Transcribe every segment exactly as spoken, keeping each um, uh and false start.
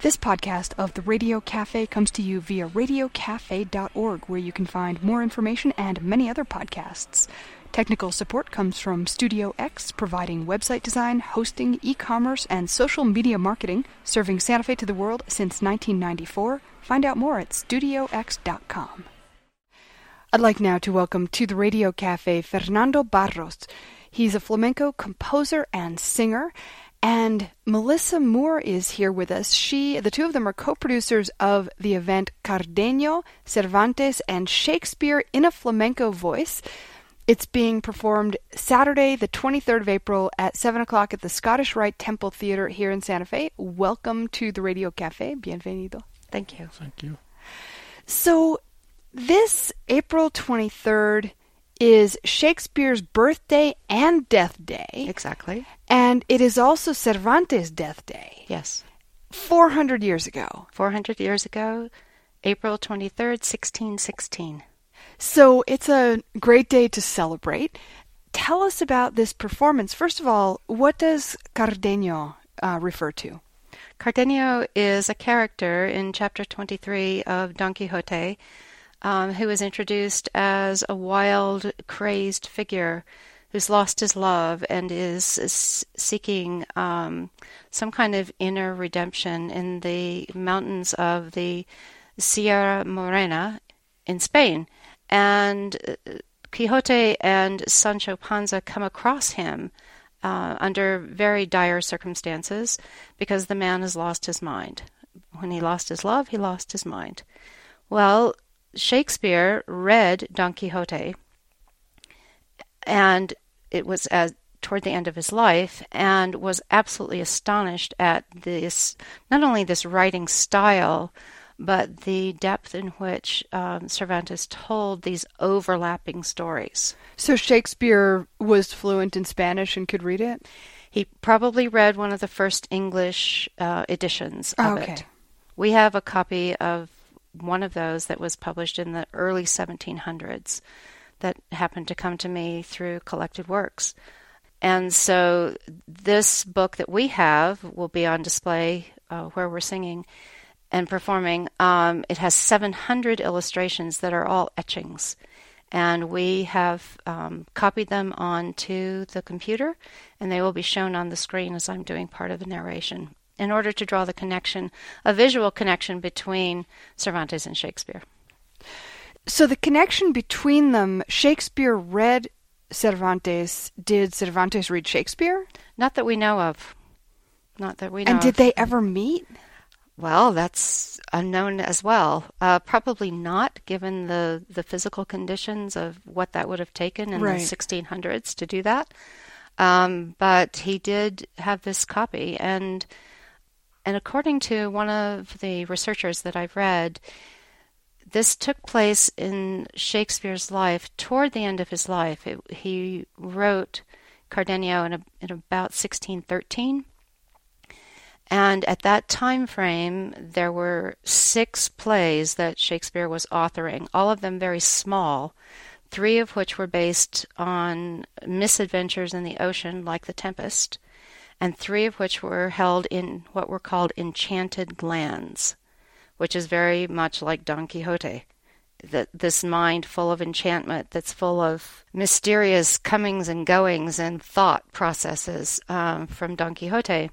This podcast of the Radio Cafe comes to you via radio cafe dot org, where you can find more information and many other podcasts. Technical support comes from Studio X, providing website design, hosting, e-commerce, and social media marketing, serving Santa Fe to the world since nineteen ninety-four. Find out more at studio x dot com. I'd like now to welcome to the Radio Cafe Fernando Barros. He's a flamenco composer and singer, and Melissa Moore is here with us. She, the two of them are co-producers of the event Cardenio, Cervantes, and Shakespeare in a Flamenco Voice. It's being performed Saturday, the twenty-third of April at seven o'clock at the Scottish Rite Temple Theatre here in Santa Fe. Welcome to the Radio Cafe. Bienvenido. Thank you. Thank you. So, this April twenty-third is Shakespeare's birthday and death day. Exactly. And it is also Cervantes' death day. Yes. four hundred years ago. four hundred years ago, April twenty-third, sixteen sixteen. So it's a great day to celebrate. Tell us about this performance. First of all, what does Cardenio uh, refer to? Cardenio is a character in chapter twenty-three of Don Quixote, um, who is introduced as a wild, crazed figure who's lost his love and is, is seeking um, some kind of inner redemption in the mountains of the Sierra Morena in Spain. And Quixote and Sancho Panza come across him uh, under very dire circumstances because the man has lost his mind. When he lost his love, he lost his mind. Well, Shakespeare read Don Quixote, and it was as toward the end of his life, and was absolutely astonished at this, not only this writing style, but the depth in which um, Cervantes told these overlapping stories. So Shakespeare was fluent in Spanish and could read it? He probably read one of the first English uh, editions of okay. it. We have a copy of one of those that was published in the early seventeen hundreds that happened to come to me through Collected Works. And so this book that we have will be on display uh, where we're singing and performing. Um, it has seven hundred illustrations that are all etchings. And we have um, copied them onto the computer, and they will be shown on the screen as I'm doing part of the narration, in order to draw the connection, a visual connection between Cervantes and Shakespeare. So the connection between them, Shakespeare read Cervantes. Did Cervantes read Shakespeare? Not that we know of. Not that we know And did of. they ever meet? Well, that's unknown as well. Uh, probably not, given the, the physical conditions of what that would have taken in right. the sixteen hundreds to do that. Um, but he did have this copy, and and according to one of the researchers that I've read, this took place in Shakespeare's life toward the end of his life. It, he wrote Cardenio in, a, in about sixteen thirteen. And at that time frame, there were six plays that Shakespeare was authoring, all of them very small, three of which were based on misadventures in the ocean, like The Tempest, and three of which were held in what were called enchanted lands, which is very much like Don Quixote. That this mind full of enchantment, that's full of mysterious comings and goings and thought processes um, from Don Quixote.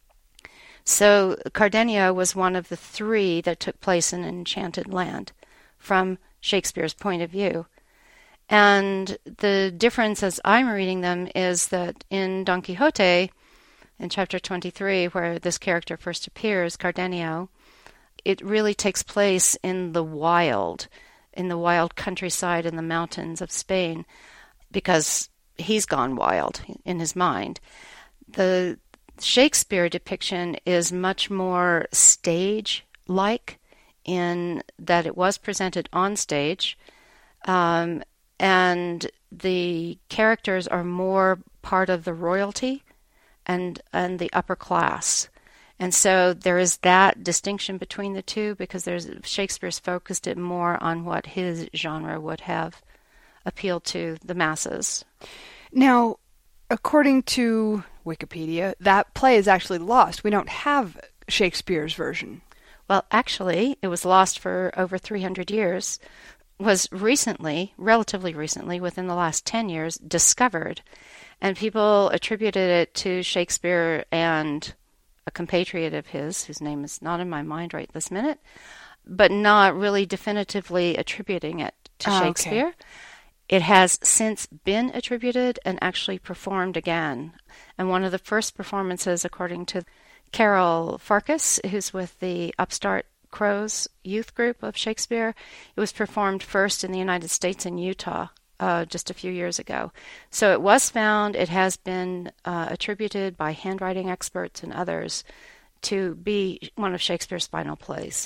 So Cardenio was one of the three that took place in an enchanted land from Shakespeare's point of view. And the difference as I'm reading them is that in Don Quixote, in chapter twenty-three, where this character first appears, Cardenio, it really takes place in the wild, in the wild countryside in the mountains of Spain, because he's gone wild in his mind. The Shakespeare depiction is much more stage-like in that it was presented on stage, um, and the characters are more part of the royalty and and the upper class. And so there is that distinction between the two, because there's Shakespeare's focused it more on what his genre would have appealed to the masses. Now, according to Wikipedia, that play is actually lost. We don't have Shakespeare's version? Well, actually, it was lost for over three hundred years, was recently, relatively recently, within the last ten years, discovered. And people attributed it to Shakespeare and a compatriot of his, whose name is not in my mind right this minute, but not really definitively attributing it to oh, Shakespeare. Okay. It has since been attributed and actually performed again. And one of the first performances, according to Carol Farkas, who's with the Upstart Crows youth group of Shakespeare, it was performed first in the United States in Utah uh, just a few years ago. So it was found, it has been uh, attributed by handwriting experts and others to be one of Shakespeare's final plays.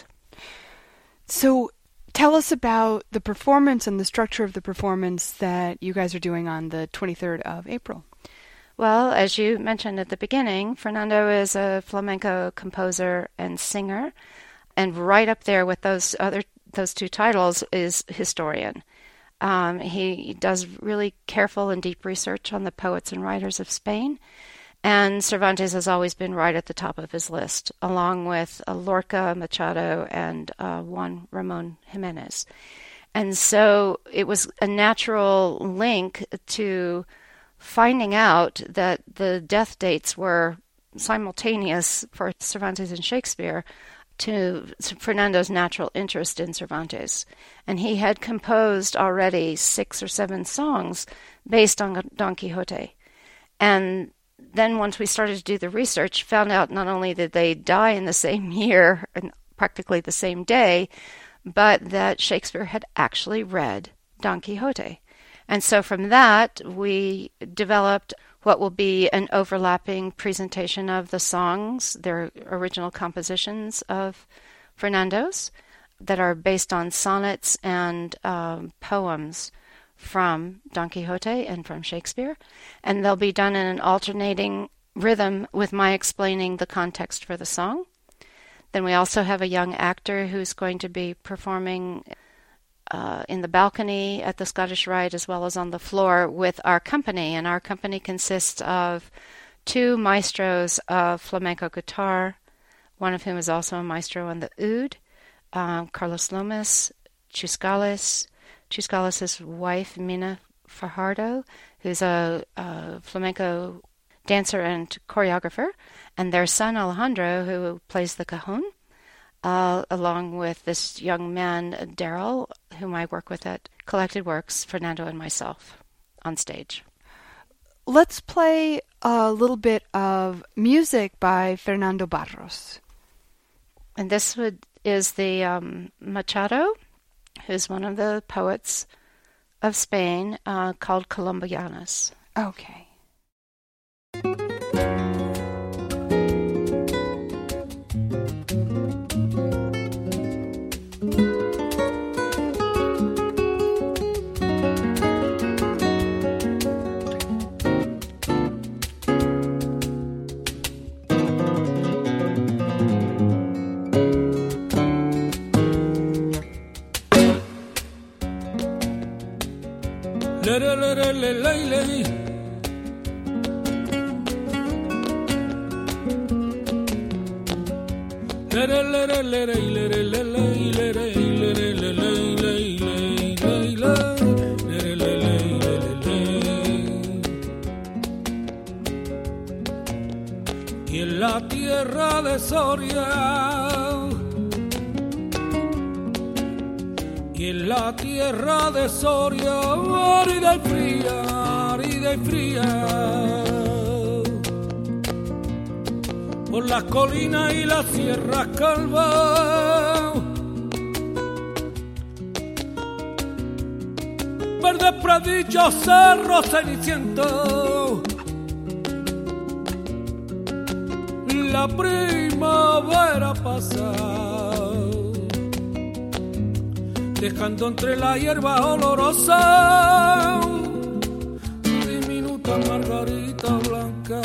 So tell us about the performance and the structure of the performance that you guys are doing on the twenty-third of April. Well, as you mentioned at the beginning, Fernando is a flamenco composer and singer, and right up there with those other those two titles is historian. Um, he does really careful and deep research on the poets and writers of Spain, and Cervantes has always been right at the top of his list, along with uh, Lorca, Machado, and uh, Juan Ramon Jimenez. And so it was a natural link to finding out that the death dates were simultaneous for Cervantes and Shakespeare to Fernando's natural interest in Cervantes. And he had composed already six or seven songs based on Don Quixote. And then once we started to do the research, found out not only did they die in the same year and practically the same day, but that Shakespeare had actually read Don Quixote. And so from that, we developed what will be an overlapping presentation of the songs, their original compositions of Fernando's, that are based on sonnets and um, poems from Don Quixote and from Shakespeare. And they'll be done in an alternating rhythm with my explaining the context for the song. Then we also have a young actor who's going to be performing Uh, in the balcony at the Scottish Rite as well as on the floor with our company. And our company consists of two maestros of flamenco guitar, one of whom is also a maestro on the oud, um, Carlos Lomas, Chuscales, Chuscales' wife, Mina Fajardo, who's a, a flamenco dancer and choreographer, and their son Alejandro, who plays the cajon. Uh, along with this young man, Daryl, whom I work with at Collected Works, Fernando and myself, on stage. Let's play a little bit of music by Fernando Barros. And this would, is the um, Machado, who's one of the poets of Spain, uh, called Colombianas. Okay. Y en la tierra de Soria, y en la tierra de Soria, árida y fría, árida y fría, por las colinas y las sierras calvas, verdes pradillos, cerros cenicientos, la primavera pasa, dejando entre la hierba olorosa diminuta margarita blanca.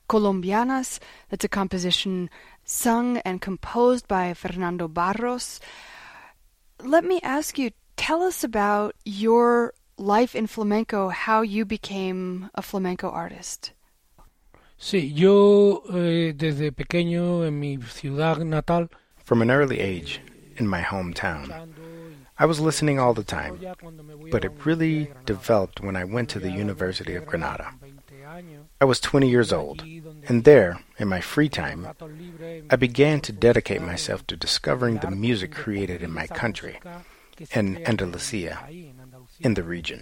Colombianas. That's a composition sung and composed by Fernando Barros. Let me ask you, tell us about your life in flamenco, how you became a flamenco artist. Sí, yo eh, desde pequeño en mi ciudad natal. From an early age, in my hometown, I was listening all the time, but it really developed when I went to the University of Granada. I was twenty years old, and there, in my free time, I began to dedicate myself to discovering the music created in my country, in Andalusia, in the region.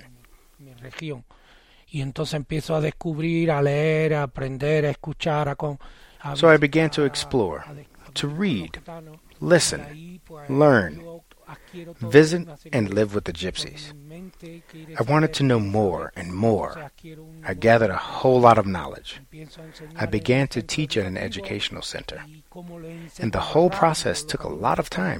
Y entonces empiezo a descubrir, a leer, a aprender, a escuchar, a con, a So I began to explore, to read, listen, learn, visit, and live with the gypsies. I wanted to know more and more. I gathered a whole lot of knowledge. I began to teach at an educational center, and the whole process took a lot of time.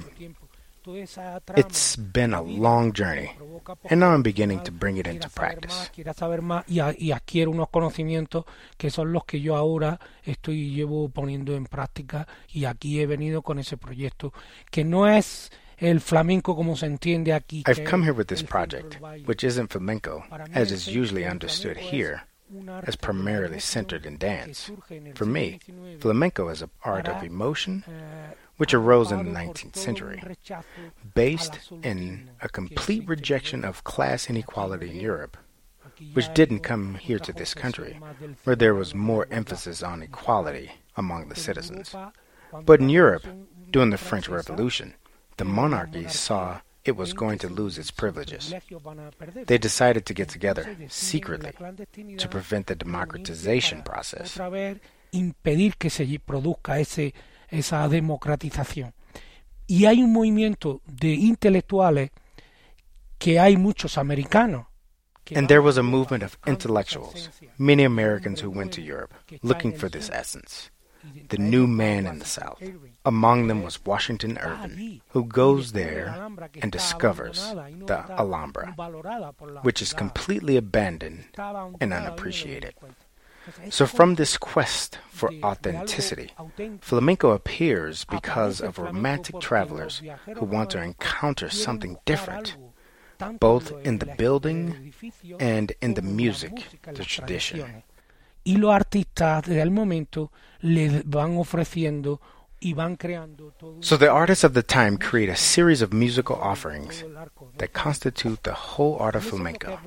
It's been a long journey, and now I'm beginning to bring it into practice. Y adquiero unos conocimientos que son los que yo ahora estoy llevo poniendo en práctica, y aquí he venido con ese proyecto que no es el flamenco como se entiende aquí. I've come here with this project, which isn't flamenco, as is usually understood here, as primarily centered in dance. For me, flamenco is an art of emotion, which arose in the nineteenth century, based in a complete rejection of class inequality in Europe, which didn't come here to this country, where there was more emphasis on equality among the citizens. But in Europe, during the French Revolution, the monarchy saw it was going to lose its privileges. They decided to get together secretly to prevent the democratization process. Impedir que se produzca ese esa democratización. Y hay un movimiento de intelectuales que hay muchos americanos. And there was a movement of intellectuals, many Americans who went to Europe, looking for this essence, the new man in the South. Among them was Washington Irving, who goes there and discovers the Alhambra, which is completely abandoned and unappreciated. So from this quest for authenticity, flamenco appears because of romantic travelers who want to encounter something different, both in the building and in the music, the tradition. Y los artistas del momento le van ofreciendo y van creando todo. So the artists of the time create a series of musical offerings that constitute the whole art of flamenco.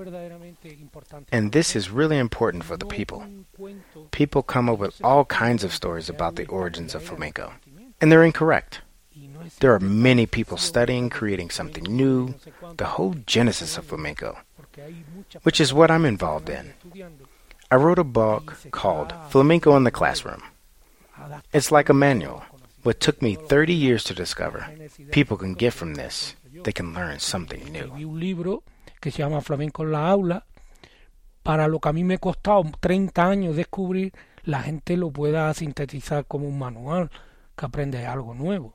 And this is really important for the people. People come up with all kinds of stories about the origins of flamenco, and they're incorrect. There are many people studying, creating something new, the whole genesis of flamenco, which is what I'm involved in. I wrote a book called Flamenco in the Classroom. It's like a manual. What took me thirty years to discover, people can get from this. They can learn something new. Un libro que se llama Flamenco en la aula. Para lo que a mí me ha costado treinta años descubrir, la gente lo pueda sintetizar como un manual, que aprende algo nuevo.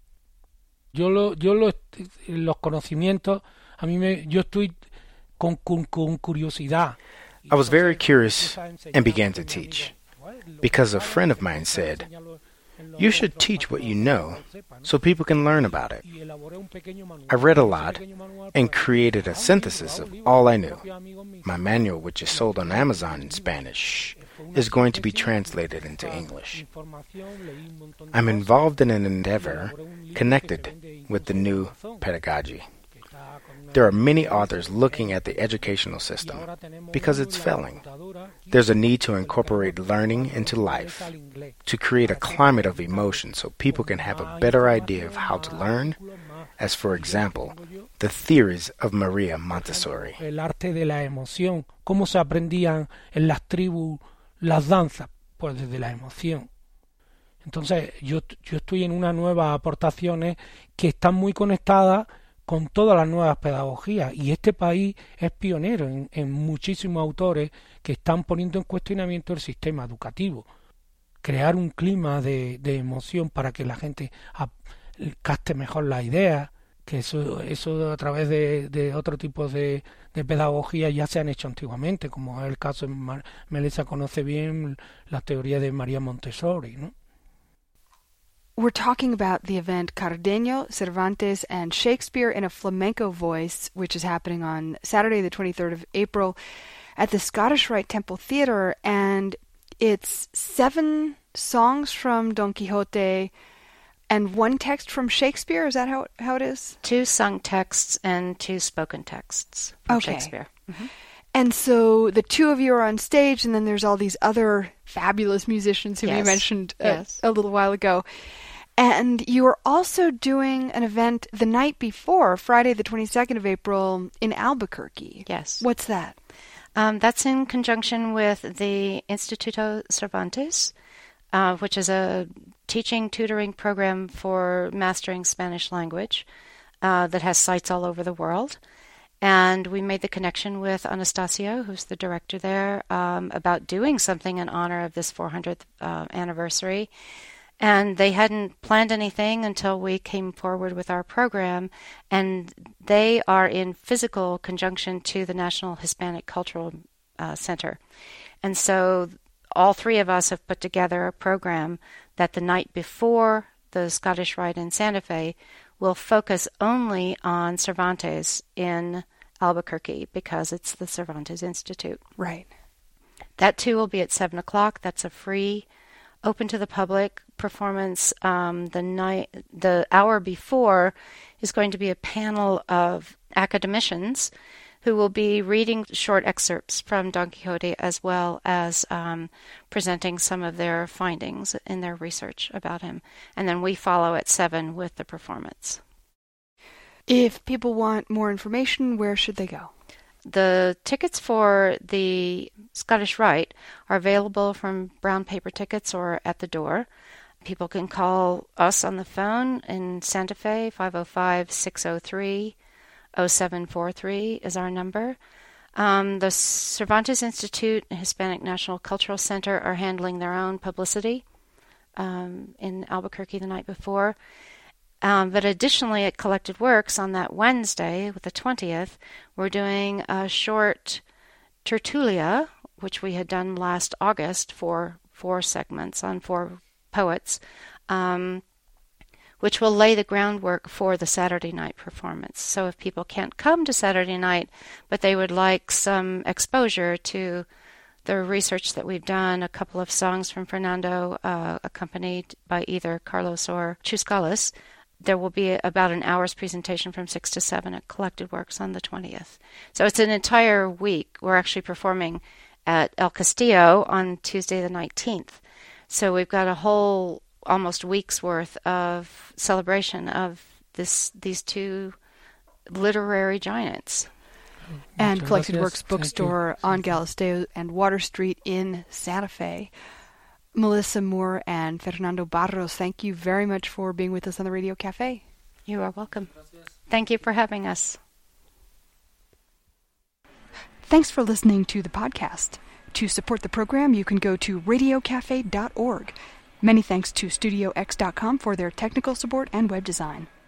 Yo lo, yo lo, los conocimientos, a mí me, yo estoy con, con, con curiosidad. I was very curious and began to teach, because a friend of mine said, "You should teach what you know so people can learn about it." I read a lot and created a synthesis of all I knew. My manual, which is sold on Amazon in Spanish, is going to be translated into English. I'm involved in an endeavor connected with the new pedagogy. There are many authors looking at the educational system because it's failing. There's a need to incorporate learning into life, to create a climate of emotion so people can have a better idea of how to learn, as for example, the theories of Maria Montessori. El arte de la emoción, cómo se aprendían en las tribus las danzas, pues desde la emoción. Entonces yo, yo estoy en unas nuevas aportaciones que están muy conectadas con todas las nuevas pedagogías, y este país es pionero en, en muchísimos autores que están poniendo en cuestionamiento el sistema educativo. Crear un clima de, de emoción para que la gente a, capte mejor las ideas, que eso, eso a través de, de otro tipo de, de pedagogía ya se han hecho antiguamente, como es el caso, Mar- Melissa conoce bien la teoría de María Montessori, ¿no? We're talking about the event Cardenio, Cervantes, and Shakespeare in a Flamenco Voice, which is happening on Saturday, the twenty-third of April, at the Scottish Rite Temple Theatre, and it's seven songs from Don Quixote and one text from Shakespeare. Is that how how it is? Two sung texts and two spoken texts from Okay. Shakespeare. Mm-hmm. And so the two of you are on stage, and then there's all these other fabulous musicians who Yes. we mentioned uh, Yes. a little while ago. And you are also doing an event the night before, Friday the twenty-second of April, in Albuquerque. Yes. What's that? Um, that's in conjunction with the Instituto Cervantes, uh, which is a teaching, tutoring program for mastering Spanish language uh, that has sites all over the world. And we made the connection with Anastasio, who's the director there, um, about doing something in honor of this four hundredth uh, anniversary. And they hadn't planned anything until we came forward with our program, and they are in physical conjunction to the National Hispanic Cultural uh, Center. And so all three of us have put together a program that the night before the Scottish Rite in Santa Fe will focus only on Cervantes in Albuquerque because it's the Cervantes Institute. Right. That too will be at seven o'clock. That's a free, open to the public performance. Um, the night, the hour before is going to be a panel of academicians who will be reading short excerpts from Don Quixote as well as um, presenting some of their findings in their research about him. And then we follow at seven with the performance. If people want more information, where should they go? The tickets for the Scottish Rite are available from brown paper tickets or at the door. People can call us on the phone in Santa Fe. Five oh five, six oh three, oh seven four three is our number. Um, the Cervantes Institute and Hispanic National Cultural Center are handling their own publicity um, in Albuquerque the night before. Um, but additionally, at Collected Works on that Wednesday, with the twentieth, we're doing a short tertulia, which we had done last August for four segments on four poets, um, which will lay the groundwork for the Saturday night performance. So if people can't come to Saturday night, but they would like some exposure to the research that we've done, a couple of songs from Fernando, uh, accompanied by either Carlos or Chuscalis, there will be about an hour's presentation from six to seven at Collected Works on the twentieth. So it's an entire week. We're actually performing at El Castillo on Tuesday the nineteenth. So we've got a whole almost week's worth of celebration of this these two literary giants. And Muchas Collected gracias. Works Thank you. Bookstore on Galisteo and Water Street in Santa Fe. Melissa Moore and Fernando Barros, thank you very much for being with us on the Radio Cafe. You are welcome. Thank you for having us. Thanks for listening to the podcast. To support the program, you can go to radio cafe dot org. Many thanks to studio x dot com for their technical support and web design.